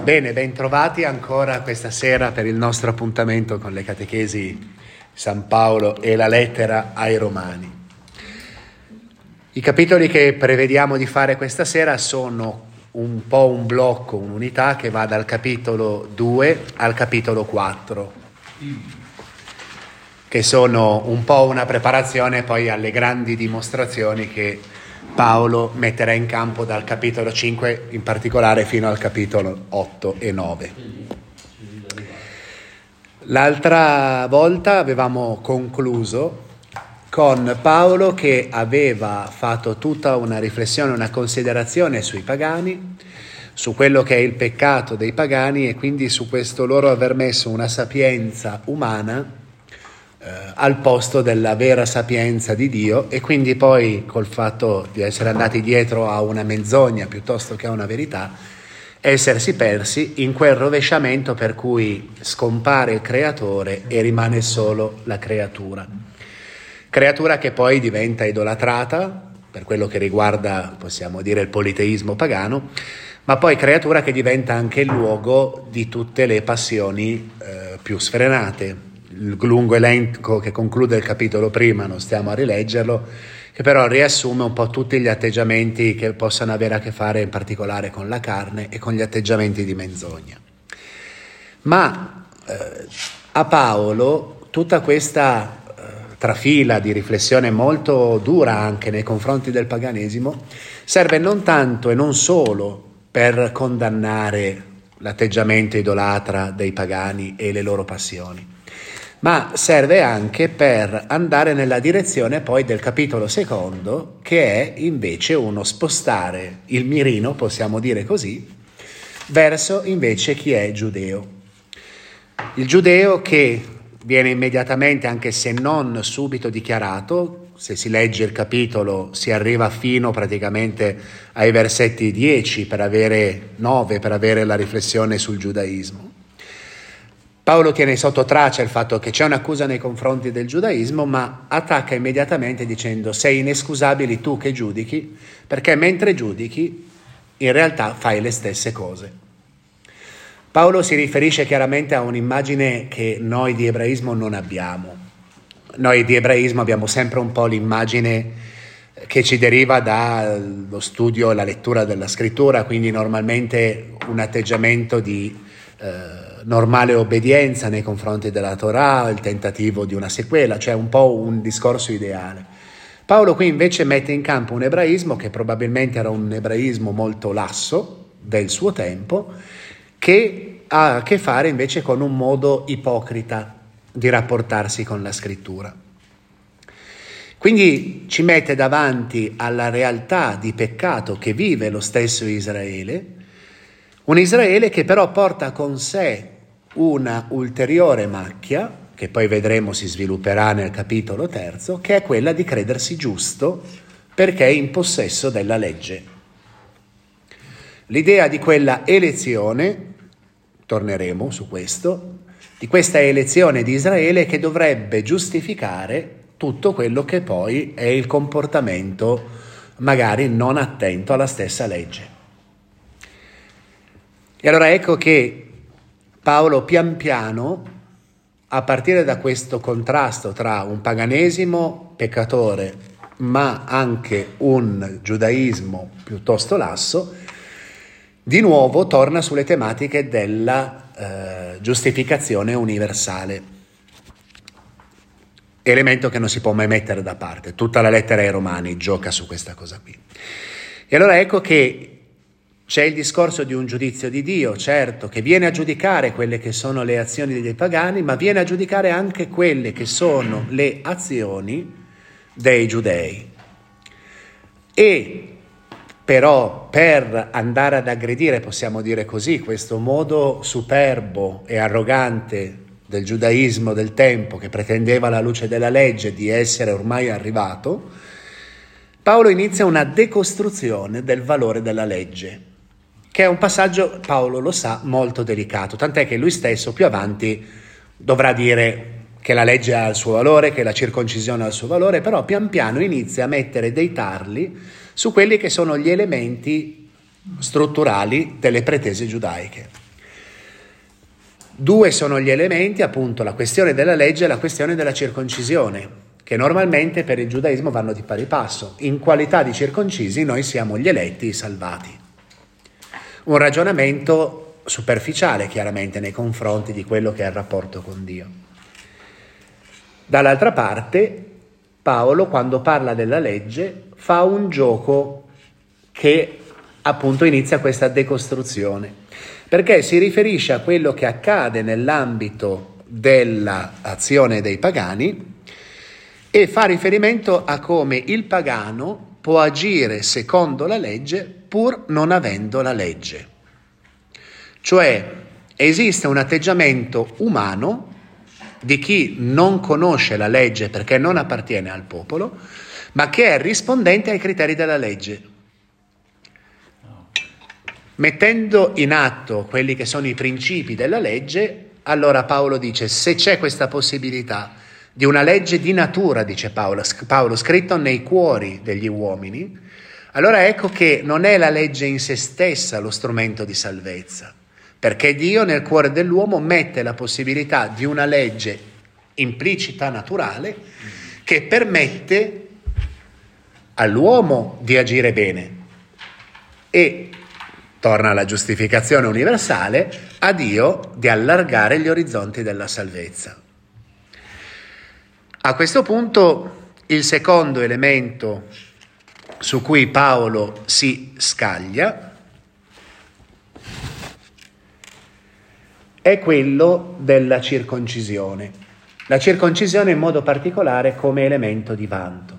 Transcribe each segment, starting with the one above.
Bene, ben trovati ancora questa sera per il nostro appuntamento con le catechesi San Paolo e la lettera ai Romani. I capitoli che prevediamo di fare questa sera sono un po' un blocco, un'unità che va dal capitolo 2 al capitolo 4, che sono un po' una preparazione poi alle grandi dimostrazioni che Paolo metterà in campo dal capitolo 5 in particolare fino al capitolo 8 e 9. L'altra volta avevamo concluso con Paolo che aveva fatto tutta una riflessione, una considerazione sui pagani, su quello che è il peccato dei pagani e quindi su questo loro aver messo una sapienza umana al posto della vera sapienza di Dio, e quindi poi col fatto di essere andati dietro a una menzogna piuttosto che a una verità, essersi persi in quel rovesciamento per cui scompare il creatore e rimane solo la creatura che poi diventa idolatrata per quello che riguarda, possiamo dire, il politeismo pagano, ma poi creatura che diventa anche il luogo di tutte le passioni più sfrenate. Il lungo elenco che conclude il capitolo prima, non stiamo a rileggerlo, che però riassume un po' tutti gli atteggiamenti che possono avere a che fare in particolare con la carne e con gli atteggiamenti di menzogna. Ma a Paolo tutta questa trafila di riflessione molto dura anche nei confronti del paganesimo serve non tanto e non solo per condannare l'atteggiamento idolatra dei pagani e le loro passioni, ma serve anche per andare nella direzione poi del capitolo secondo, che è invece uno spostare il mirino, possiamo dire così, verso invece chi è giudeo. Il giudeo che viene immediatamente, anche se non subito dichiarato, se si legge il capitolo si arriva fino praticamente ai versetti 10 per avere 9 per avere la riflessione sul giudaismo. Paolo tiene sotto traccia il fatto che c'è un'accusa nei confronti del giudaismo, ma attacca immediatamente dicendo: sei inescusabili tu che giudichi, perché mentre giudichi in realtà fai le stesse cose. Paolo si riferisce chiaramente a un'immagine che noi di ebraismo non abbiamo. Noi di ebraismo abbiamo sempre un po' l'immagine che ci deriva dallo studio e la lettura della scrittura, quindi normalmente un atteggiamento di normale obbedienza nei confronti della Torah, il tentativo di una sequela, cioè un po' un discorso ideale. Paolo qui invece mette in campo un ebraismo che probabilmente era un ebraismo molto lasso del suo tempo, che ha a che fare invece con un modo ipocrita di rapportarsi con la scrittura. Quindi ci mette davanti alla realtà di peccato che vive lo stesso Israele, un Israele che però porta con sé una ulteriore macchia, che poi vedremo si svilupperà nel capitolo terzo, che è quella di credersi giusto perché è in possesso della legge. L'idea di quella elezione, torneremo su questo, di questa elezione di Israele che dovrebbe giustificare tutto quello che poi è il comportamento magari non attento alla stessa legge. E allora ecco che Paolo pian piano, a partire da questo contrasto tra un paganesimo peccatore ma anche un giudaismo piuttosto lasso, di nuovo torna sulle tematiche della giustificazione universale, elemento che non si può mai mettere da parte. Tutta la lettera ai Romani gioca su questa cosa qui. E allora ecco che c'è il discorso di un giudizio di Dio, certo, che viene a giudicare quelle che sono le azioni dei pagani, ma viene a giudicare anche quelle che sono le azioni dei giudei. E però per andare ad aggredire, possiamo dire così, questo modo superbo e arrogante del giudaismo del tempo che pretendeva alla luce della legge di essere ormai arrivato, Paolo inizia una decostruzione del valore della legge, che è un passaggio, Paolo lo sa, molto delicato, tant'è che lui stesso più avanti dovrà dire che la legge ha il suo valore, che la circoncisione ha il suo valore, però pian piano inizia a mettere dei tarli su quelli che sono gli elementi strutturali delle pretese giudaiche. Due sono gli elementi, appunto, la questione della legge e la questione della circoncisione, che normalmente per il giudaismo vanno di pari passo. In qualità di circoncisi noi siamo gli eletti, i salvati. Un ragionamento superficiale, chiaramente, nei confronti di quello che è il rapporto con Dio. Dall'altra parte, Paolo, quando parla della legge, fa un gioco che appunto inizia questa decostruzione, perché si riferisce a quello che accade nell'ambito dell'azione dei pagani e fa riferimento a come il pagano può agire secondo la legge pur non avendo la legge. Cioè esiste un atteggiamento umano di chi non conosce la legge perché non appartiene al popolo, ma che è rispondente ai criteri della legge. Mettendo in atto quelli che sono i principi della legge, allora Paolo dice: se c'è questa possibilità di una legge di natura, dice Paolo, scritto nei cuori degli uomini, allora ecco che non è la legge in se stessa lo strumento di salvezza, perché Dio nel cuore dell'uomo mette la possibilità di una legge implicita, naturale, che permette all'uomo di agire bene e, torna alla giustificazione universale, a Dio di allargare gli orizzonti della salvezza. A questo punto il secondo elemento su cui Paolo si scaglia è quello della circoncisione. La circoncisione in modo particolare come elemento di vanto.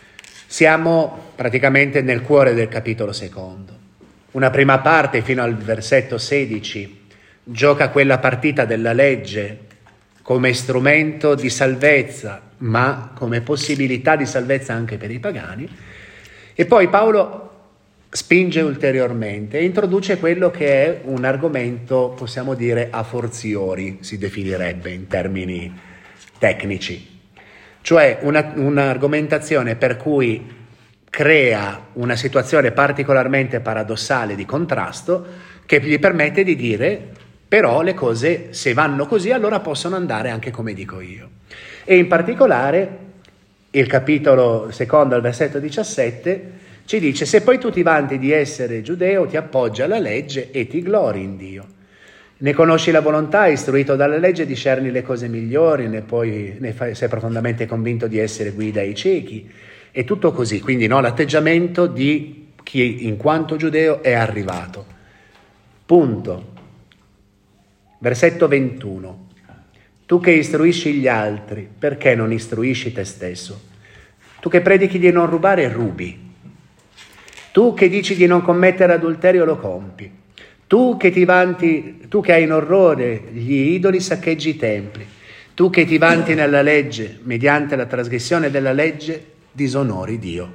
Siamo praticamente nel cuore del capitolo secondo. Una prima parte fino al versetto 16 gioca quella partita della legge come strumento di salvezza, ma come possibilità di salvezza anche per i pagani. E poi Paolo spinge ulteriormente e introduce quello che è un argomento, possiamo dire, a fortiori, si definirebbe in termini tecnici. Cioè un'argomentazione per cui crea una situazione particolarmente paradossale di contrasto che gli permette di dire: però le cose, se vanno così, allora possono andare anche come dico io. E in particolare il capitolo secondo al versetto 17 ci dice: se poi tu ti vanti di essere giudeo, ti appoggi alla legge e ti glori in Dio. Ne conosci la volontà, istruito dalla legge, discerni le cose migliori, sei profondamente convinto di essere guida ai ciechi. E tutto così, quindi no, l'atteggiamento di chi in quanto giudeo è arrivato. Punto. Versetto 21. Tu che istruisci gli altri, perché non istruisci te stesso? Tu che predichi di non rubare, rubi. Tu che dici di non commettere adulterio, lo compi. Tu che ti vanti, tu che hai in orrore gli idoli, saccheggi i templi. Tu che ti vanti nella legge, mediante la trasgressione della legge, disonori Dio.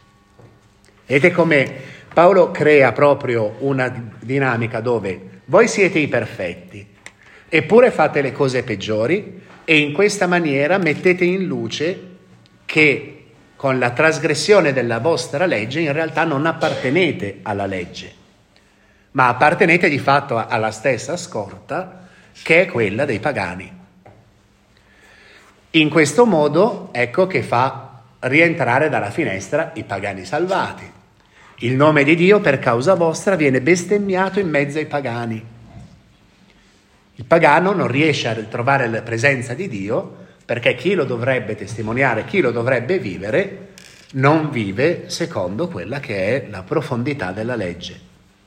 Vedete come Paolo crea proprio una dinamica dove voi siete i perfetti, eppure fate le cose peggiori, e in questa maniera mettete in luce che con la trasgressione della vostra legge in realtà non appartenete alla legge, ma appartenete di fatto alla stessa scorta che è quella dei pagani. In questo modo ecco che fa rientrare dalla finestra i pagani salvati. Il nome di Dio per causa vostra viene bestemmiato in mezzo ai pagani. Il pagano non riesce a trovare la presenza di Dio perché chi lo dovrebbe testimoniare, chi lo dovrebbe vivere, non vive secondo quella che è la profondità della legge.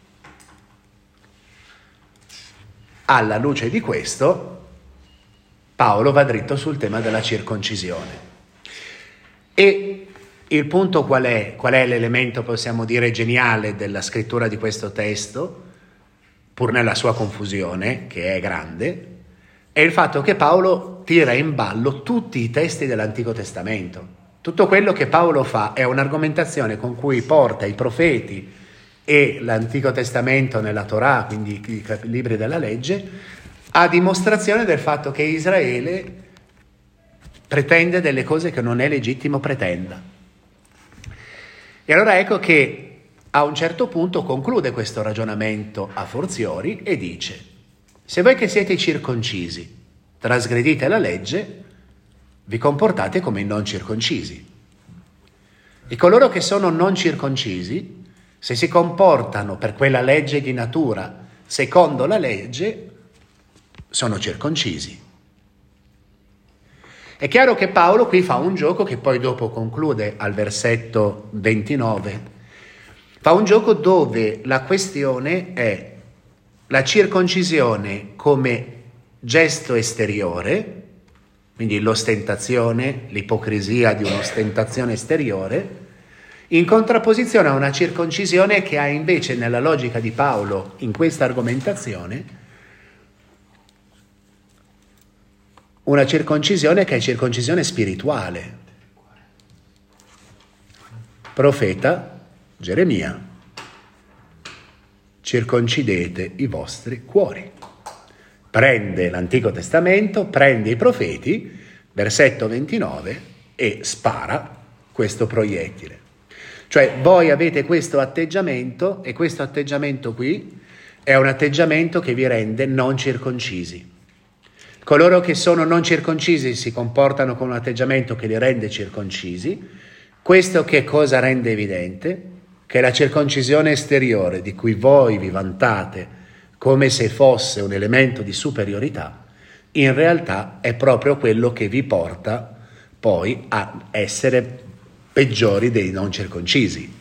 Alla luce di questo, Paolo va dritto sul tema della circoncisione. E il punto qual è? Qual è l'elemento, possiamo dire, geniale della scrittura di questo testo, pur nella sua confusione, che è grande, è il fatto che Paolo tira in ballo tutti i testi dell'Antico Testamento. Tutto quello che Paolo fa è un'argomentazione con cui porta i profeti e l'Antico Testamento nella Torah, quindi i libri della legge, a dimostrazione del fatto che Israele pretende delle cose che non è legittimo pretenda. E allora ecco che a un certo punto conclude questo ragionamento a fortiori e dice: Se voi che siete circoncisi trasgredite la legge, vi comportate come i non circoncisi. E coloro che sono non circoncisi, se si comportano per quella legge di natura, secondo la legge, sono circoncisi. È chiaro che Paolo qui fa un gioco che poi dopo conclude al versetto 29. Fa un gioco dove la questione è la circoncisione come gesto esteriore, quindi l'ostentazione, l'ipocrisia di un'ostentazione esteriore, in contrapposizione a una circoncisione che ha invece nella logica di Paolo in questa argomentazione una circoncisione che è circoncisione spirituale. Profeta Geremia: circoncidete i vostri cuori. Prende l'Antico Testamento, prende i profeti, versetto 29, e spara questo proiettile. Cioè voi avete questo atteggiamento, e questo atteggiamento qui è un atteggiamento che vi rende non circoncisi. Coloro che sono non circoncisi si comportano con un atteggiamento che li rende circoncisi. Questo che cosa rende evidente? Che la circoncisione esteriore, di cui voi vi vantate come se fosse un elemento di superiorità, in realtà è proprio quello che vi porta poi a essere peggiori dei non circoncisi.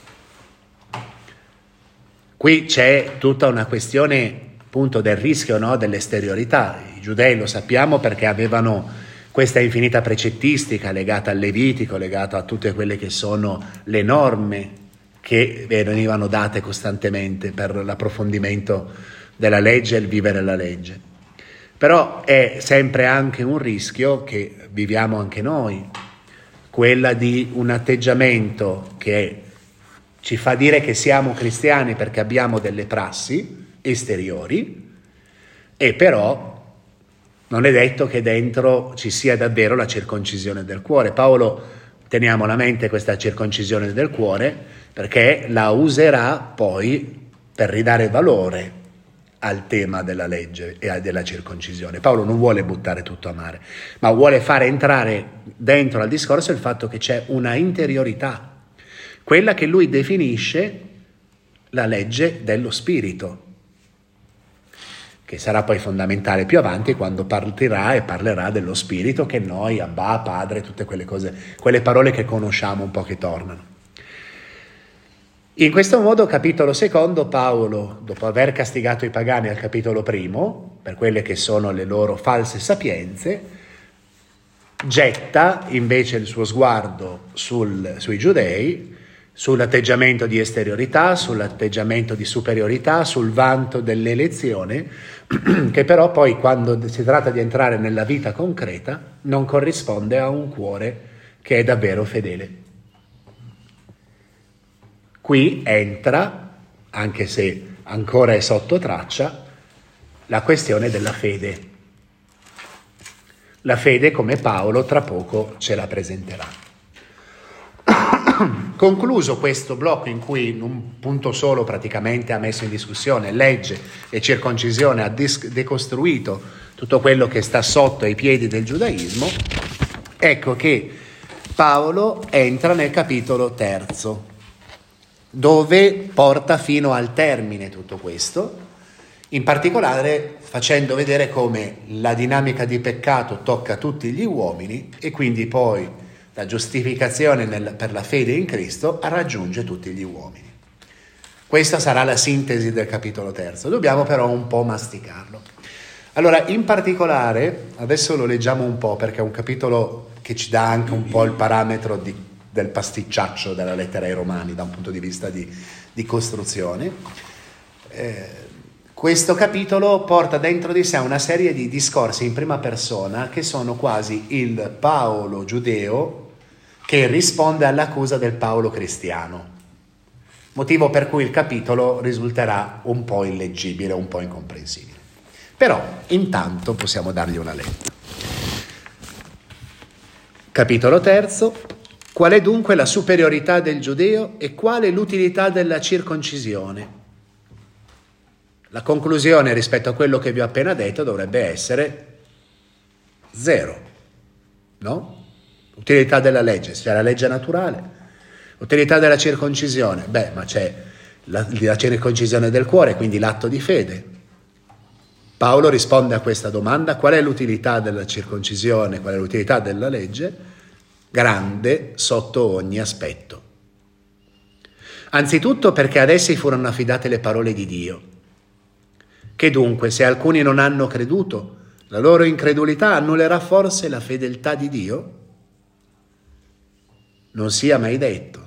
Qui c'è tutta una questione appunto del rischio, no, dell'esteriorità. I giudei lo sappiamo perché avevano questa infinita precettistica legata al Levitico, legata a tutte quelle che sono le norme che venivano date costantemente per l'approfondimento della legge e il vivere la legge. Però è sempre anche un rischio che viviamo anche noi, quella di un atteggiamento che ci fa dire che siamo cristiani perché abbiamo delle prassi esteriori, e però non è detto che dentro ci sia davvero la circoncisione del cuore. Paolo, teniamo alla mente questa circoncisione del cuore, perché la userà poi per ridare valore al tema della legge e della circoncisione. Paolo non vuole buttare tutto a mare, ma vuole fare entrare dentro al discorso il fatto che c'è una interiorità, quella che lui definisce la legge dello spirito, che sarà poi fondamentale più avanti quando partirà e parlerà dello spirito che noi, Abba, Padre, tutte quelle cose, quelle parole che conosciamo un po' che tornano. In questo modo, capitolo secondo, Paolo, dopo aver castigato i pagani al capitolo primo, per quelle che sono le loro false sapienze, getta invece il suo sguardo sui giudei, sull'atteggiamento di esteriorità, sull'atteggiamento di superiorità, sul vanto dell'elezione, che però poi quando si tratta di entrare nella vita concreta non corrisponde a un cuore che è davvero fedele. Qui entra, anche se ancora è sotto traccia, la questione della fede. La fede come Paolo tra poco ce la presenterà. Concluso questo blocco in cui in un punto solo praticamente ha messo in discussione legge e circoncisione, ha decostruito tutto quello che sta sotto ai piedi del giudaismo, ecco che Paolo entra nel capitolo terzo, dove porta fino al termine tutto questo, in particolare facendo vedere come la dinamica di peccato tocca tutti gli uomini e quindi poi la giustificazione per la fede in Cristo raggiunge tutti gli uomini. Questa sarà la sintesi del capitolo terzo, dobbiamo però un po' masticarlo. Allora, in particolare, adesso lo leggiamo un po' perché è un capitolo che ci dà anche un po' il parametro del pasticciaccio della lettera ai Romani da un punto di vista di costruzione. Questo capitolo porta dentro di sé una serie di discorsi in prima persona che sono quasi il Paolo giudeo che risponde all'accusa del Paolo cristiano, motivo per cui il capitolo risulterà un po' illeggibile, un po' incomprensibile. Però intanto possiamo dargli una letta. Capitolo terzo. Qual è dunque la superiorità del giudeo e quale l'utilità della circoncisione? La conclusione rispetto a quello che vi ho appena detto dovrebbe essere zero, no? Utilità della legge, c'è la legge naturale. Utilità della circoncisione, ma c'è la circoncisione del cuore, quindi l'atto di fede. Paolo risponde a questa domanda: qual è l'utilità della circoncisione, qual è l'utilità della legge? Grande sotto ogni aspetto. Anzitutto perché ad essi furono affidate le parole di Dio, che dunque se alcuni non hanno creduto, la loro incredulità annullerà forse la fedeltà di Dio? Non sia mai detto.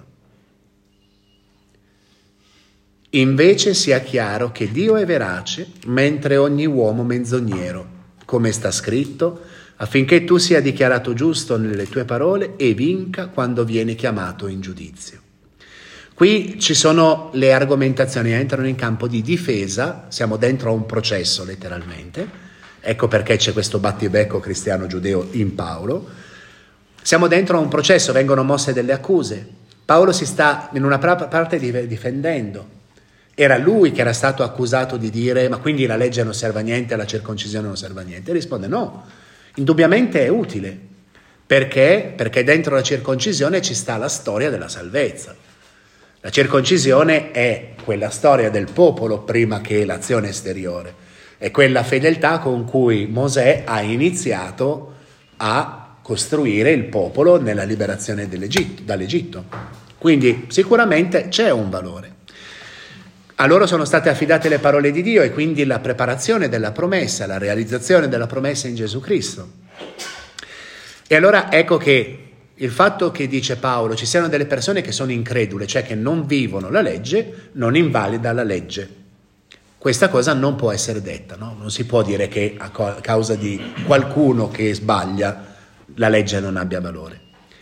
Invece sia chiaro che Dio è verace, mentre ogni uomo menzognero, come sta scritto, affinché tu sia dichiarato giusto nelle tue parole e vinca quando vieni chiamato in giudizio. Qui ci sono le argomentazioni, entrano in campo di difesa, siamo dentro a un processo letteralmente, ecco perché c'è questo battibecco cristiano-giudeo in Paolo. Siamo dentro a un processo, vengono mosse delle accuse. Paolo si sta in una parte difendendo. Era lui che era stato accusato di dire: ma quindi la legge non serve a niente, la circoncisione non serve a niente? E risponde: no, indubbiamente è utile. Perché? Perché dentro la circoncisione ci sta la storia della salvezza. La circoncisione è quella storia del popolo prima che l'azione esteriore, è quella fedeltà con cui Mosè ha iniziato a costruire il popolo nella liberazione dall'Egitto. Quindi sicuramente c'è un valore. A loro sono state affidate le parole di Dio e quindi la preparazione della promessa, la realizzazione della promessa in Gesù Cristo. E allora ecco che il fatto che dice Paolo ci siano delle persone che sono incredule, cioè che non vivono la legge, non invalida la legge. Questa cosa non può essere detta, no? Non si può dire che a causa di qualcuno che sbaglia la legge non abbia valore.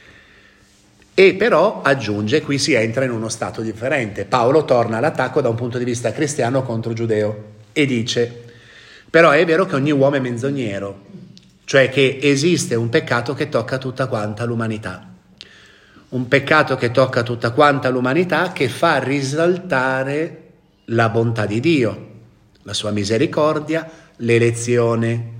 E però aggiunge, qui si entra in uno stato differente. Paolo torna all'attacco da un punto di vista cristiano contro giudeo e dice: però è vero che ogni uomo è menzognero, cioè che esiste un peccato che tocca tutta quanta l'umanità. Un peccato che tocca tutta quanta l'umanità, che fa risaltare la bontà di Dio, la sua misericordia, l'elezione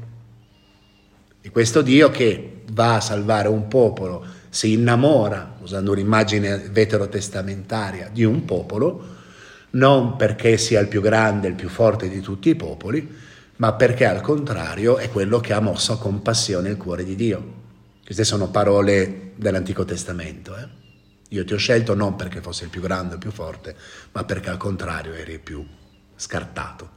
di questo Dio che va a salvare un popolo, si innamora, usando un'immagine veterotestamentaria, di un popolo, non perché sia il più grande, il più forte di tutti i popoli, ma perché al contrario è quello che ha mosso a compassione il cuore di Dio. Queste sono parole dell'Antico Testamento. Io ti ho scelto non perché fosse il più grande o il più forte, ma perché al contrario eri il più scartato.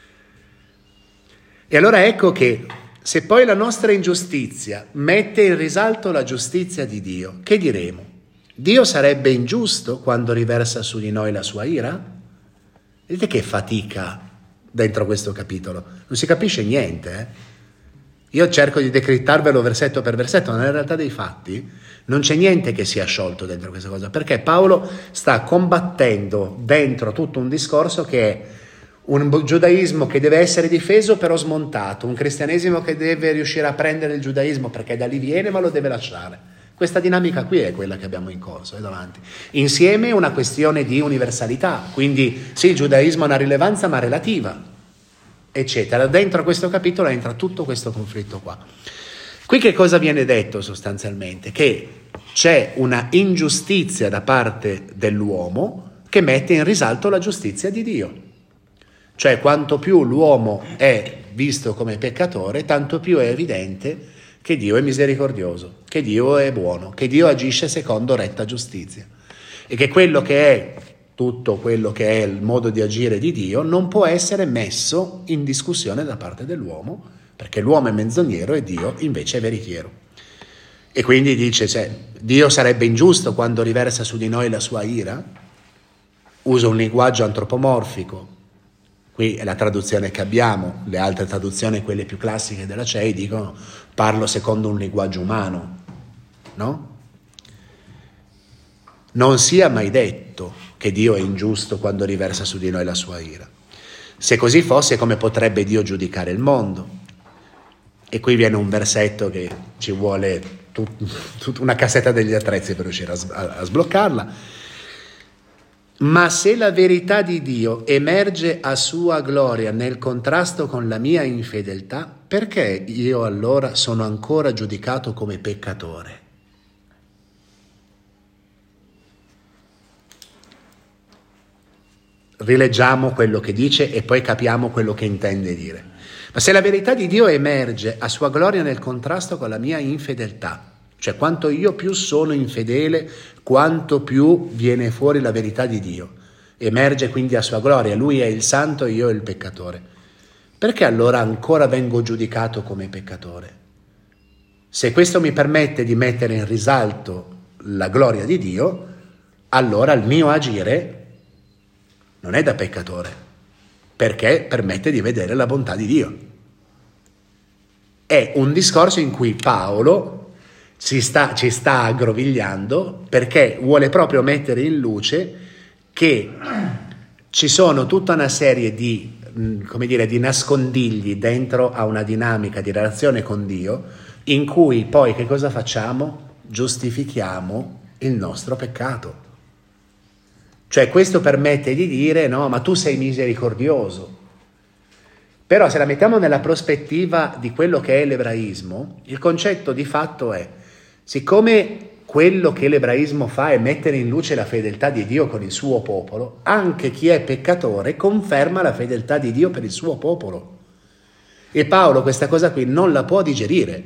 E allora ecco che se poi la nostra ingiustizia mette in risalto la giustizia di Dio, che diremo? Dio sarebbe ingiusto quando riversa su di noi la sua ira? Vedete che fatica dentro questo capitolo, non si capisce niente. Io cerco di decrittarvelo versetto per versetto, ma nella realtà dei fatti non c'è niente che sia sciolto dentro questa cosa, perché Paolo sta combattendo dentro tutto un discorso che è un giudaismo che deve essere difeso però smontato, un cristianesimo che deve riuscire a prendere il giudaismo perché da lì viene ma lo deve lasciare. Questa dinamica qui è quella che abbiamo in corso, è davanti. Insieme una questione di universalità, quindi sì, il giudaismo ha una rilevanza ma relativa, eccetera. Dentro questo capitolo entra tutto questo conflitto qua. Qui che cosa viene detto sostanzialmente? Che c'è una ingiustizia da parte dell'uomo che mette in risalto la giustizia di Dio. Cioè quanto più l'uomo è visto come peccatore, tanto più è evidente che Dio è misericordioso, che Dio è buono, che Dio agisce secondo retta giustizia e che quello che è tutto quello che è il modo di agire di Dio non può essere messo in discussione da parte dell'uomo, perché l'uomo è menzognero e Dio invece è veritiero. E quindi dice, Dio sarebbe ingiusto quando riversa su di noi la sua ira? Usa un linguaggio antropomorfico. Qui è la traduzione che abbiamo, le altre traduzioni, quelle più classiche della CEI, dicono parlo secondo un linguaggio umano, no? Non sia mai detto che Dio è ingiusto quando riversa su di noi la sua ira. Se così fosse, come potrebbe Dio giudicare il mondo? E qui viene un versetto che ci vuole tutta una cassetta degli attrezzi per riuscire a sbloccarla. Ma se la verità di Dio emerge a sua gloria nel contrasto con la mia infedeltà, perché io allora sono ancora giudicato come peccatore? Rileggiamo quello che dice e poi capiamo quello che intende dire. Ma se la verità di Dio emerge a sua gloria nel contrasto con la mia infedeltà, cioè quanto io più sono infedele, quanto più viene fuori la verità di Dio, emerge quindi a sua gloria, lui è il santo e io il peccatore. Perché allora ancora vengo giudicato come peccatore? Se questo mi permette di mettere in risalto la gloria di Dio, allora il mio agire non è da peccatore, perché permette di vedere la bontà di Dio. È un discorso in cui Paolo ci sta aggrovigliando, perché vuole proprio mettere in luce che ci sono tutta una serie di, di nascondigli dentro a una dinamica di relazione con Dio, in cui poi che cosa facciamo? Giustifichiamo il nostro peccato. Cioè questo permette di dire no, ma tu sei misericordioso. Però se la mettiamo nella prospettiva di quello che è l'ebraismo, il concetto di fatto è, siccome quello che l'ebraismo fa è mettere in luce la fedeltà di Dio con il suo popolo, anche chi è peccatore conferma la fedeltà di Dio per il suo popolo. E Paolo questa cosa qui non la può digerire,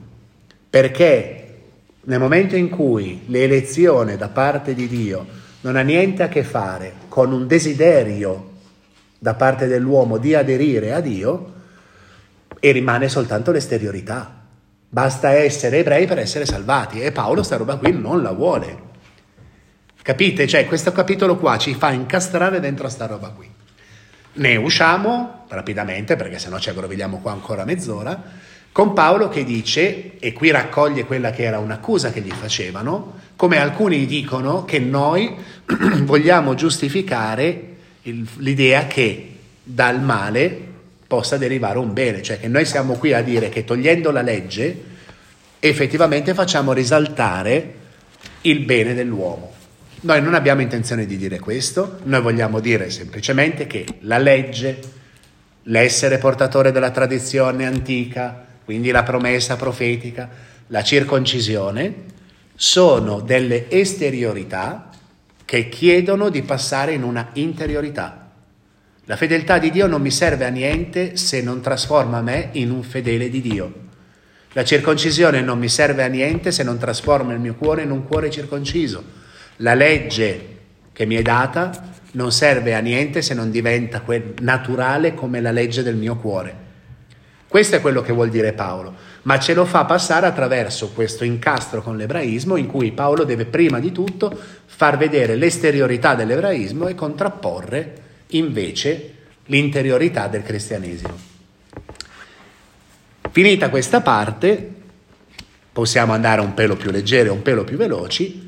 perché nel momento in cui l'elezione da parte di Dio non ha niente a che fare con un desiderio da parte dell'uomo di aderire a Dio, e rimane soltanto l'esteriorità. Basta essere ebrei per essere salvati, e Paolo sta roba qui non la vuole. Capite? Cioè questo capitolo qua ci fa incastrare dentro sta roba qui. Ne usciamo rapidamente, perché sennò ci aggrovigliamo qua ancora mezz'ora, con Paolo che dice, e qui raccoglie quella che era un'accusa che gli facevano, come alcuni dicono che noi vogliamo giustificare l'idea che dal male possa derivare un bene, cioè che noi siamo qui a dire che togliendo la legge effettivamente facciamo risaltare il bene dell'uomo. Noi non abbiamo intenzione di dire questo, noi vogliamo dire semplicemente che la legge, l'essere portatore della tradizione antica, quindi la promessa profetica, la circoncisione, sono delle esteriorità che chiedono di passare in una interiorità. La fedeltà di Dio non mi serve a niente se non trasforma me in un fedele di Dio. La circoncisione non mi serve a niente se non trasforma il mio cuore in un cuore circonciso. La legge che mi è data non serve a niente se non diventa naturale come la legge del mio cuore. Questo è quello che vuol dire Paolo, ma ce lo fa passare attraverso questo incastro con l'ebraismo, in cui Paolo deve prima di tutto far vedere l'esteriorità dell'ebraismo e contrapporre invece l'interiorità del cristianesimo. Finita questa parte, possiamo andare un pelo più leggeri, un pelo più veloci.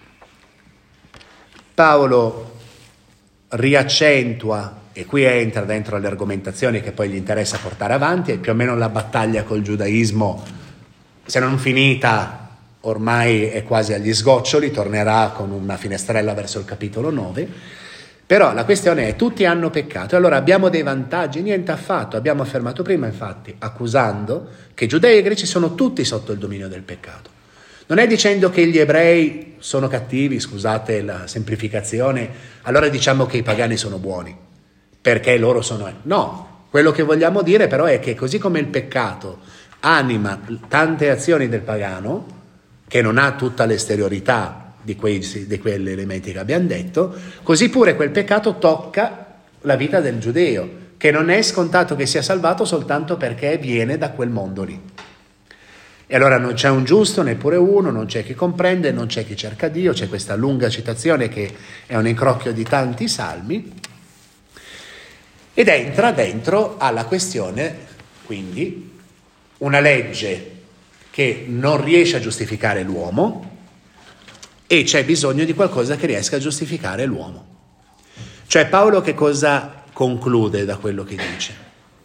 Paolo riaccentua, e qui entra dentro le argomentazioni che poi gli interessa portare avanti, e più o meno la battaglia col giudaismo, se non finita, ormai è quasi agli sgoccioli, tornerà con una finestrella verso il capitolo 9, però la questione è: tutti hanno peccato, e allora abbiamo dei vantaggi? Niente affatto, abbiamo affermato prima, infatti, accusando che i giudei e i greci sono tutti sotto il dominio del peccato. Non è dicendo che gli ebrei sono cattivi, scusate la semplificazione, allora diciamo che i pagani sono buoni, perché loro sono... No, quello che vogliamo dire però è che così come il peccato anima tante azioni del pagano, che non ha tutta l'esteriorità di quegli elementi che abbiamo detto, così pure quel peccato tocca la vita del giudeo, che non è scontato che sia salvato soltanto perché viene da quel mondo lì. E allora non c'è un giusto, neppure uno, non c'è chi comprende, non c'è chi cerca Dio, c'è questa lunga citazione che è un incrocchio di tanti salmi, ed entra dentro alla questione, quindi, una legge che non riesce a giustificare l'uomo, e c'è bisogno di qualcosa che riesca a giustificare l'uomo. Cioè Paolo che cosa conclude da quello che dice?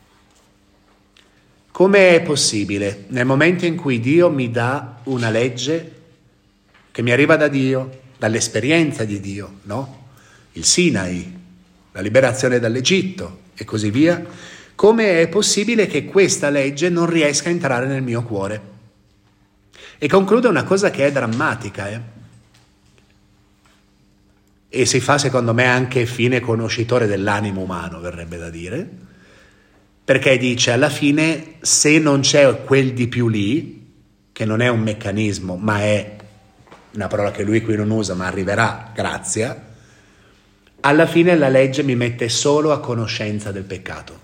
Come è possibile, nel momento in cui Dio mi dà una legge che mi arriva da Dio, dall'esperienza di Dio, no? il Sinai, la liberazione dall'Egitto e così via, come è possibile che questa legge non riesca a entrare nel mio cuore? E conclude una cosa che è drammatica, e si fa secondo me anche fine conoscitore dell'animo umano, verrebbe da dire, perché dice alla fine, se non c'è quel di più lì, che non è un meccanismo ma è una parola che lui qui non usa ma arriverà, grazia, alla fine la legge mi mette solo a conoscenza del peccato,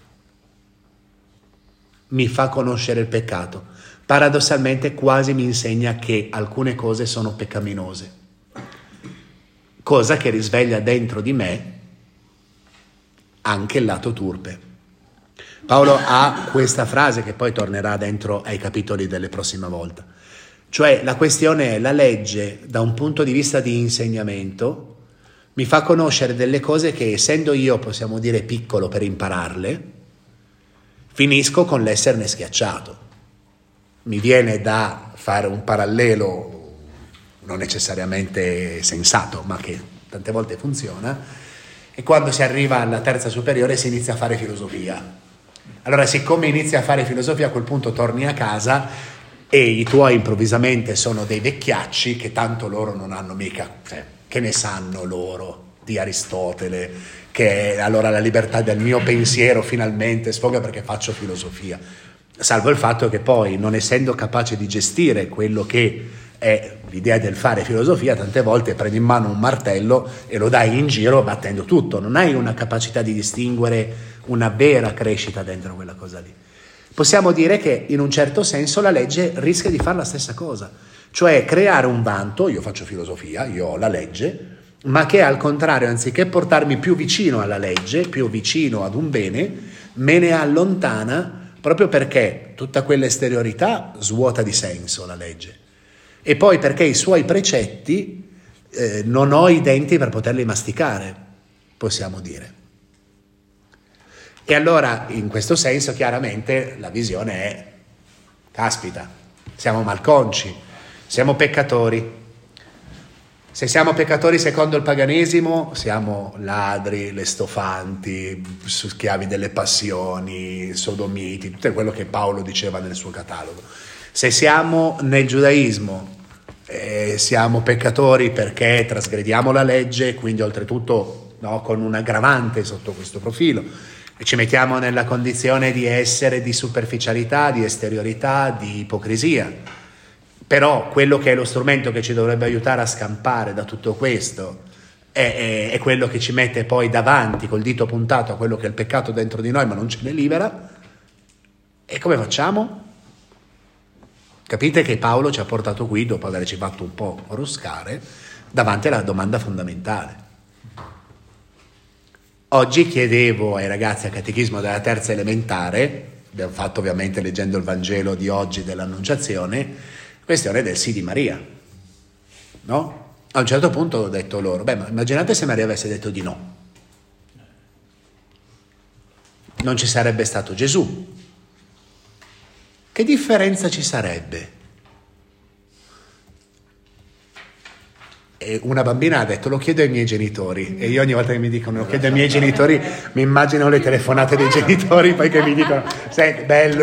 mi fa conoscere il peccato, paradossalmente quasi mi insegna che alcune cose sono peccaminose, cosa che risveglia dentro di me anche il lato turpe. Paolo ha questa frase che poi tornerà dentro ai capitoli delle prossime volte, cioè la questione è: la legge da un punto di vista di insegnamento mi fa conoscere delle cose che, essendo io, possiamo dire, piccolo per impararle, finisco con l'esserne schiacciato. Mi viene da fare un parallelo non necessariamente sensato, ma che tante volte funziona, e quando si arriva alla terza superiore si inizia a fare filosofia. Allora, siccome inizi a fare filosofia, a quel punto torni a casa e i tuoi improvvisamente sono dei vecchiacci che tanto loro non hanno mica, che ne sanno loro di Aristotele, che allora la libertà del mio pensiero finalmente sfoga perché faccio filosofia, salvo il fatto che poi, non essendo capace di gestire quello che è l'idea del fare filosofia, tante volte prendi in mano un martello e lo dai in giro battendo tutto, non hai una capacità di distinguere una vera crescita dentro quella cosa lì. Possiamo dire che in un certo senso la legge rischia di fare la stessa cosa, cioè creare un vanto: io faccio filosofia, io ho la legge, ma che al contrario, anziché portarmi più vicino alla legge, più vicino ad un bene, me ne allontana, proprio perché tutta quell'esteriorità svuota di senso la legge, e poi perché i suoi precetti non ho i denti per poterli masticare, possiamo dire. E allora, in questo senso, chiaramente la visione è: caspita, siamo malconci, siamo peccatori. Se siamo peccatori secondo il paganesimo, siamo ladri, lestofanti, schiavi delle passioni, sodomiti, tutto quello che Paolo diceva nel suo catalogo. Se siamo nel giudaismo, siamo peccatori perché trasgrediamo la legge, quindi oltretutto con un aggravante sotto questo profilo, e ci mettiamo nella condizione di essere di superficialità, di esteriorità, di ipocrisia. Però quello che è lo strumento che ci dovrebbe aiutare a scampare da tutto questo è quello che ci mette poi davanti col dito puntato a quello che è il peccato dentro di noi, ma non ce ne libera. E come facciamo? Capite che Paolo ci ha portato qui, dopo averci fatto un po' roscare, davanti alla domanda fondamentale. Oggi chiedevo ai ragazzi a catechismo della terza elementare, abbiamo fatto ovviamente leggendo il Vangelo di oggi dell'Annunciazione, questione del sì di Maria, no? A un certo punto ho detto loro: ma immaginate se Maria avesse detto di no. Non ci sarebbe stato Gesù. Che differenza ci sarebbe? E una bambina ha detto: lo chiedo ai miei genitori. E io ogni volta che mi dicono lo chiedo ai miei genitori mi immagino le telefonate dei genitori poi che mi dicono: senti, bello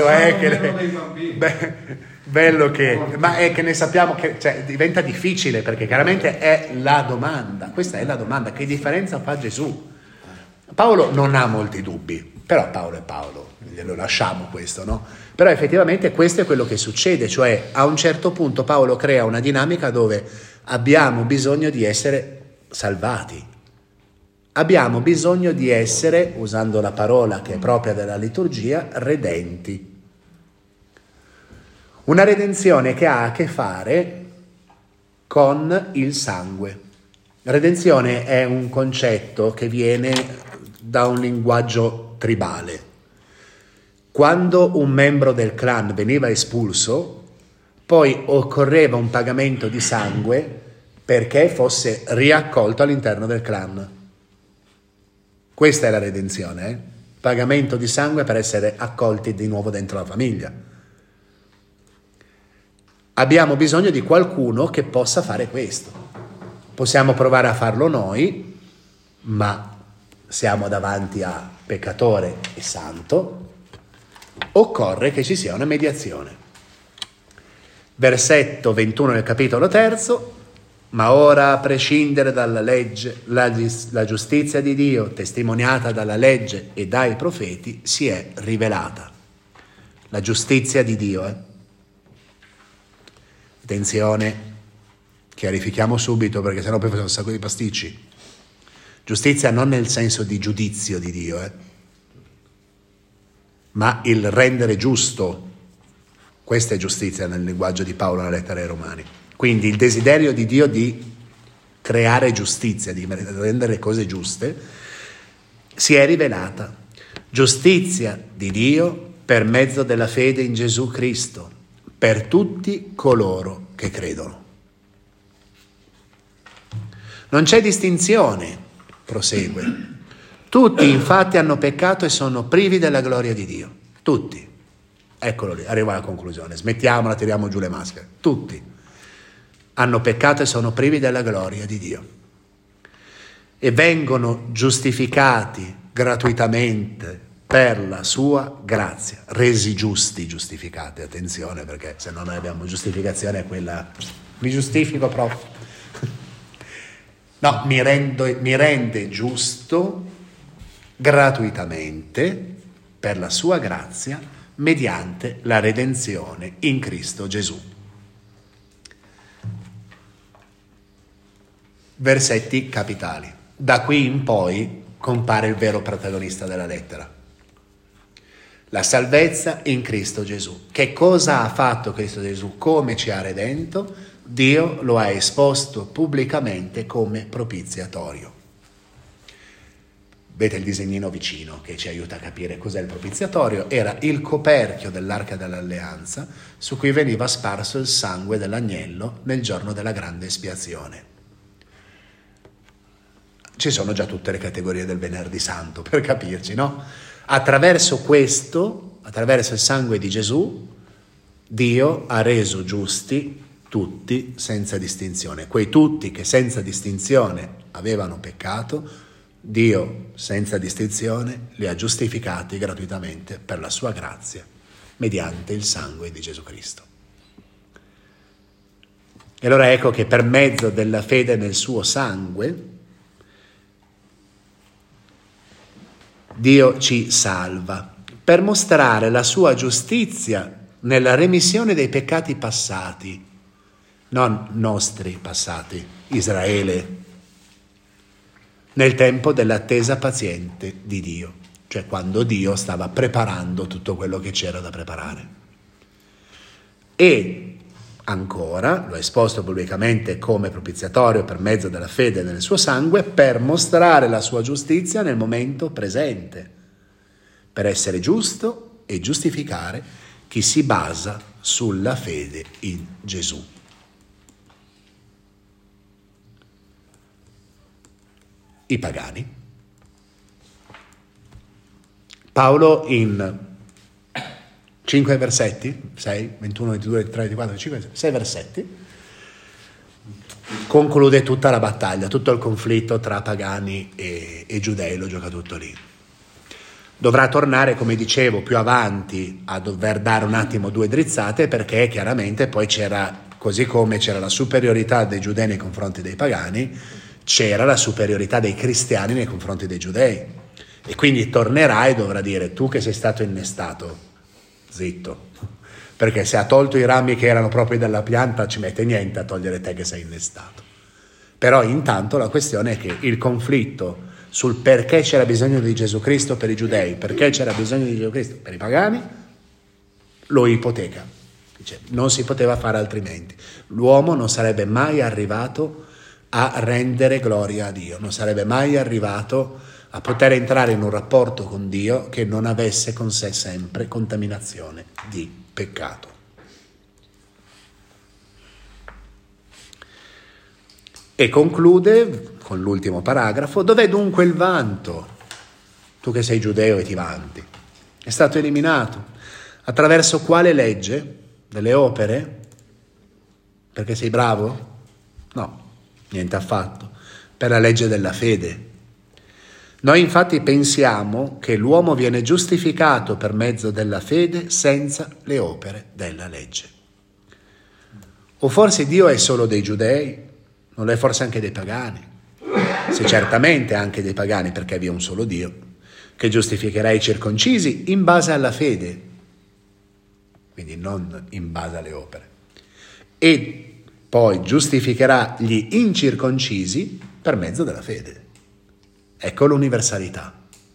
bello che, ma è che ne sappiamo che diventa difficile, perché chiaramente è la domanda, questa è la domanda: che differenza fa Gesù? Paolo non ha molti dubbi, però Paolo è Paolo, glielo lasciamo questo, no? Però effettivamente questo è quello che succede, cioè a un certo punto Paolo crea una dinamica dove abbiamo bisogno di essere salvati, abbiamo bisogno di essere, usando la parola che è propria della liturgia, redenti. Una redenzione che ha a che fare con il sangue. Redenzione è un concetto che viene da un linguaggio tribale. Quando un membro del clan veniva espulso, poi occorreva un pagamento di sangue perché fosse riaccolto all'interno del clan. Questa è la redenzione, pagamento di sangue per essere accolti di nuovo dentro la famiglia. Abbiamo bisogno di qualcuno che possa fare questo. Possiamo provare a farlo noi, ma siamo davanti a peccatore e santo, occorre che ci sia una mediazione. Versetto 21 del capitolo 3: ma ora, a prescindere dalla legge, la giustizia di Dio, testimoniata dalla legge e dai profeti, si è rivelata. La giustizia di Dio, Attenzione, chiarifichiamo subito, perché sennò poi facciamo un sacco di pasticci. Giustizia non nel senso di giudizio di Dio, ma il rendere giusto. Questa è giustizia nel linguaggio di Paolo nella lettera ai Romani. Quindi il desiderio di Dio di creare giustizia, di rendere le cose giuste, si è rivelata. Giustizia di Dio per mezzo della fede in Gesù Cristo, per tutti coloro che credono. Non c'è distinzione, prosegue. Tutti infatti hanno peccato e sono privi della gloria di Dio. Tutti. Eccolo lì, arriva alla conclusione. Smettiamola, tiriamo giù le maschere. Tutti hanno peccato e sono privi della gloria di Dio. E vengono giustificati gratuitamente per la sua grazia. Resi giusti, giustificati. Attenzione, perché se no noi abbiamo giustificazione quella... Mi giustifico proprio. No, mi rende giusto gratuitamente per la sua grazia mediante la redenzione in Cristo Gesù. Versetti capitali. Da qui in poi compare il vero protagonista della lettera. La salvezza in Cristo Gesù. Che cosa ha fatto Cristo Gesù? Come ci ha redento? Dio lo ha esposto pubblicamente come propiziatorio. Vedete il disegnino vicino che ci aiuta a capire cos'è il propiziatorio? Era il coperchio dell'arca dell'alleanza su cui veniva sparso il sangue dell'agnello nel giorno della grande espiazione. Ci sono già tutte le categorie del venerdì santo, per capirci, no? Attraverso questo, attraverso il sangue di Gesù, Dio ha reso giusti tutti senza distinzione. Quei tutti che senza distinzione avevano peccato, Dio senza distinzione li ha giustificati gratuitamente per la sua grazia, mediante il sangue di Gesù Cristo. E allora ecco che per mezzo della fede nel suo sangue, Dio ci salva per mostrare la sua giustizia nella remissione dei peccati passati, non nostri passati, Israele, nel tempo dell'attesa paziente di Dio, cioè quando Dio stava preparando tutto quello che c'era da preparare. E ancora, lo ha esposto pubblicamente come propiziatorio per mezzo della fede nel suo sangue, per mostrare la sua giustizia nel momento presente, per essere giusto e giustificare chi si basa sulla fede in Gesù. I pagani. Paolo in 5 versetti, 6, 21, 22, 23, 24, 25, 6 versetti, conclude tutta la battaglia, tutto il conflitto tra pagani e giudei, lo gioca tutto lì. Dovrà tornare, come dicevo, più avanti a dover dare un attimo 2 drizzate, perché chiaramente poi c'era, così come c'era la superiorità dei giudei nei confronti dei pagani, c'era la superiorità dei cristiani nei confronti dei giudei. E quindi tornerà e dovrà dire: tu che sei stato innestato, zitto, perché se ha tolto i rami che erano propri della pianta ci mette niente a togliere te che sei innestato. Però intanto la questione è che il conflitto sul perché c'era bisogno di Gesù Cristo per i giudei, perché c'era bisogno di Gesù Cristo per i pagani, lo ipoteca. Dice, non si poteva fare altrimenti. L'uomo non sarebbe mai arrivato a rendere gloria a Dio, non sarebbe mai arrivato a poter entrare in un rapporto con Dio che non avesse con sé sempre contaminazione di peccato. E conclude con l'ultimo paragrafo: dov'è dunque il vanto? Tu che sei giudeo e ti vanti. È stato eliminato. Attraverso quale legge? Delle opere? Perché sei bravo? No, niente affatto. Per la legge della fede. Noi infatti pensiamo che l'uomo viene giustificato per mezzo della fede senza le opere della legge. O forse Dio è solo dei giudei? Non è forse anche dei pagani? Sì, certamente anche dei pagani, perché vi è un solo Dio, che giustificherà i circoncisi in base alla fede, quindi non in base alle opere, e poi giustificherà gli incirconcisi per mezzo della fede. Ecco l'universalità,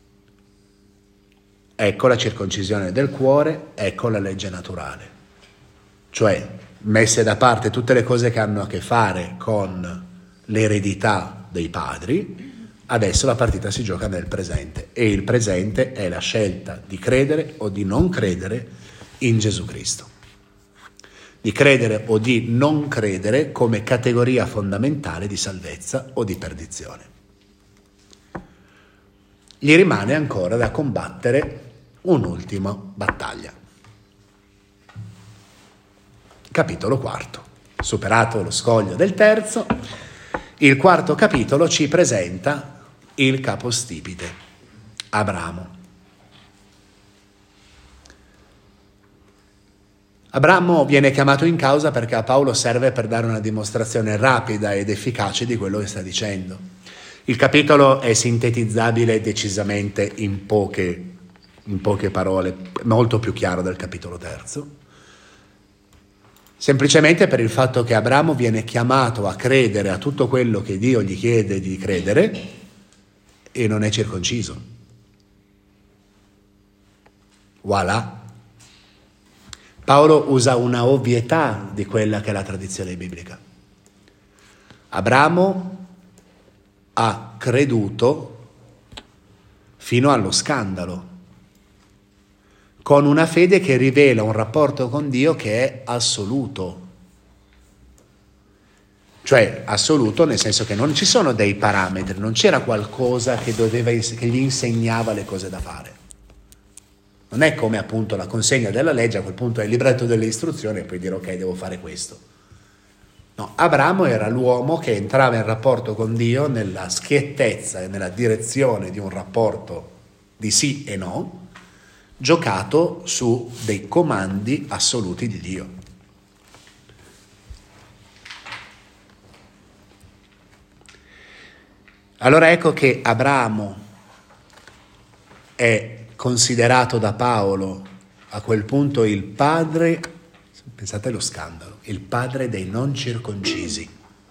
ecco la circoncisione del cuore, ecco la legge naturale, cioè messe da parte tutte le cose che hanno a che fare con l'eredità dei padri, adesso la partita si gioca nel presente, e il presente è la scelta di credere o di non credere in Gesù Cristo, di credere o di non credere come categoria fondamentale di salvezza o di perdizione. Gli rimane ancora da combattere un'ultima battaglia. Capitolo 4. Superato lo scoglio del terzo, il quarto capitolo ci presenta il capostipite, Abramo. Abramo viene chiamato in causa perché a Paolo serve per dare una dimostrazione rapida ed efficace di quello che sta dicendo. Il capitolo è sintetizzabile decisamente in poche parole, molto più chiaro del capitolo terzo, semplicemente per il fatto che Abramo viene chiamato a credere a tutto quello che Dio gli chiede di credere e non è circonciso. Voilà. Paolo usa una ovvietà di quella che è la tradizione biblica. Abramo ha creduto fino allo scandalo, con una fede che rivela un rapporto con Dio che è assoluto. Cioè assoluto nel senso che non ci sono dei parametri, non c'era qualcosa che gli insegnava le cose da fare. Non è come appunto la consegna della legge, a quel punto è il libretto delle istruzioni e puoi dire ok, devo fare questo. No, Abramo era l'uomo che entrava in rapporto con Dio nella schiettezza e nella direzione di un rapporto di sì e no, giocato su dei comandi assoluti di Dio. Allora ecco che Abramo è considerato da Paolo a quel punto il padre, pensate allo scandalo, il padre dei non circoncisi,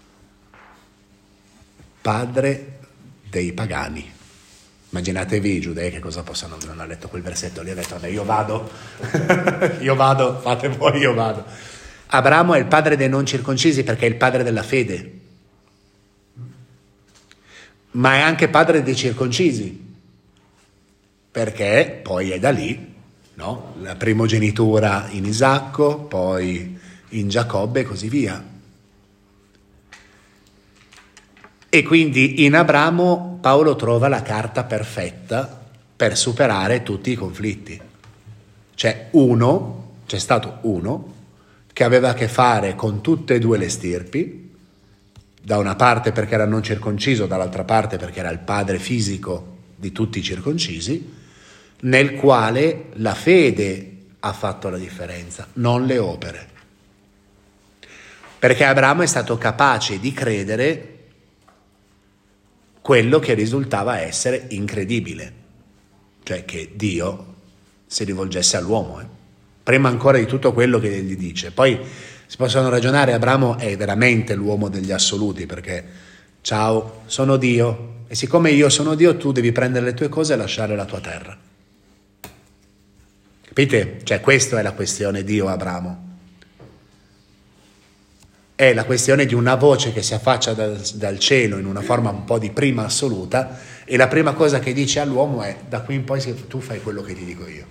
padre dei pagani. Immaginatevi i giudei che cosa possono, non ha letto quel versetto lì, ha detto io vado, fate voi, io vado. Abramo è il padre dei non circoncisi perché è il padre della fede, ma è anche padre dei circoncisi, perché poi è da lì, no? La primogenitura in Isacco, poi in Giacobbe e così via. E quindi in Abramo Paolo trova la carta perfetta per superare tutti i conflitti. C'è stato uno che aveva a che fare con tutte e due le stirpi, da una parte perché era non circonciso, dall'altra parte perché era il padre fisico di tutti i circoncisi, nel quale la fede ha fatto la differenza, non le opere. Perché Abramo è stato capace di credere quello che risultava essere incredibile, cioè che Dio si rivolgesse all'uomo, prima ancora di tutto quello che gli dice. Poi si possono ragionare, Abramo è veramente l'uomo degli assoluti, perché ciao, sono Dio, e siccome io sono Dio tu devi prendere le tue cose e lasciare la tua terra. Capite? Cioè questa è la questione Dio-Abramo. È la questione di una voce che si affaccia dal cielo in una forma un po' di prima assoluta, e la prima cosa che dice all'uomo è: da qui in poi tu fai quello che ti dico io.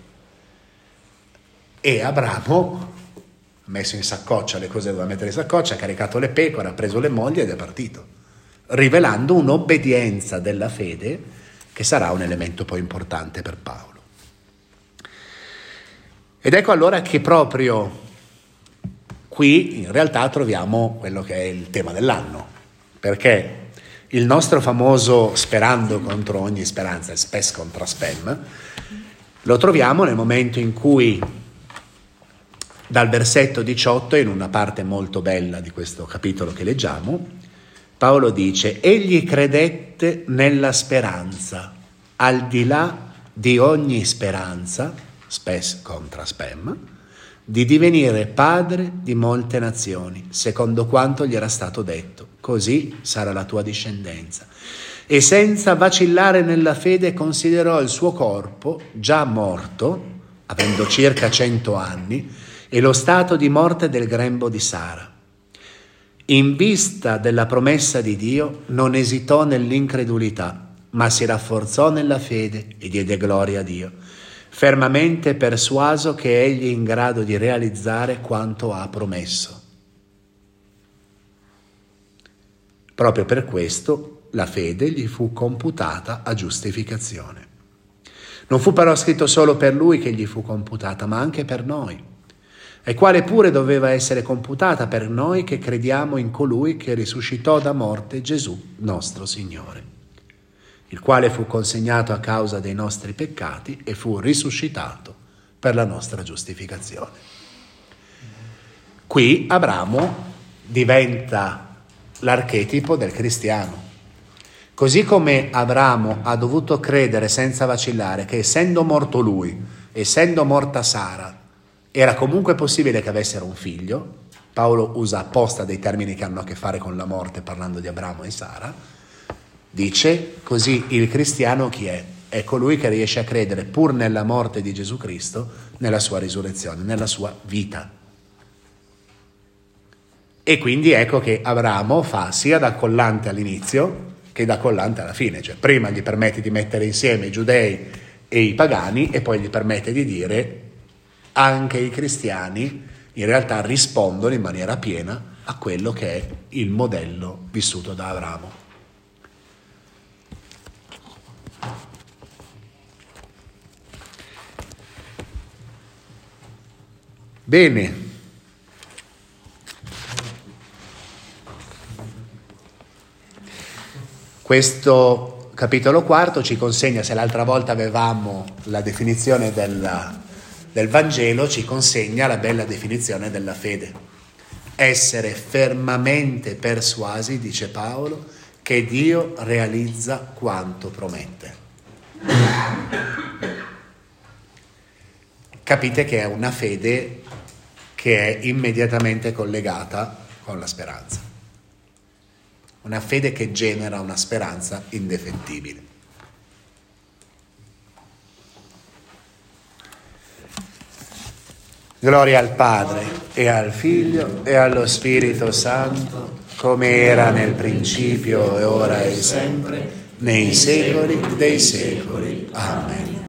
E Abramo ha messo in saccoccia le cose che doveva mettere in saccoccia, ha caricato le pecore, ha preso le mogli ed è partito, rivelando un'obbedienza della fede che sarà un elemento poi importante per Paolo. Ed ecco allora che proprio qui in realtà troviamo quello che è il tema dell'anno, perché Il nostro famoso sperando contro ogni speranza, il spes contra spem, lo troviamo nel momento in cui, dal versetto 18, in una parte molto bella di questo capitolo che leggiamo, Paolo dice: egli credette nella speranza, al di là di ogni speranza, spes contra spem, di divenire padre di molte nazioni, secondo quanto gli era stato detto, così sarà la tua discendenza. E senza vacillare nella fede considerò il suo corpo già morto, avendo circa 100 anni, e lo stato di morte del grembo di Sara. In vista della promessa di Dio non esitò nell'incredulità, ma si rafforzò nella fede e diede gloria a Dio, fermamente persuaso che egli è in grado di realizzare quanto ha promesso. Proprio per questo la fede gli fu computata a giustificazione. Non fu però scritto solo per lui che gli fu computata, ma anche per noi, e quale pure doveva essere computata per noi che crediamo in colui che risuscitò da morte Gesù nostro Signore, il quale fu consegnato a causa dei nostri peccati e fu risuscitato per la nostra giustificazione. Qui Abramo diventa l'archetipo del cristiano. Così come Abramo ha dovuto credere senza vacillare che, essendo morto lui, essendo morta Sara, era comunque possibile che avessero un figlio. Paolo usa apposta dei termini che hanno a che fare con la morte parlando di Abramo e Sara. Dice così: il cristiano chi è? È colui che riesce a credere pur nella morte di Gesù Cristo, nella sua risurrezione, nella sua vita. E quindi ecco che Abramo fa sia da collante all'inizio che da collante alla fine, cioè prima gli permette di mettere insieme i giudei e i pagani e poi gli permette di dire anche i cristiani in realtà rispondono in maniera piena a quello che è il modello vissuto da Abramo. Bene. Questo capitolo quarto ci consegna, se l'altra volta avevamo la definizione del Vangelo, ci consegna la bella definizione della fede. Essere fermamente persuasi, dice Paolo, che Dio realizza quanto promette. Capite che è una fede che è immediatamente collegata con la speranza. Una fede che genera una speranza indefettibile. Gloria al Padre e al Figlio e allo Spirito Santo, come era nel principio e ora e sempre, nei secoli dei secoli. Amen.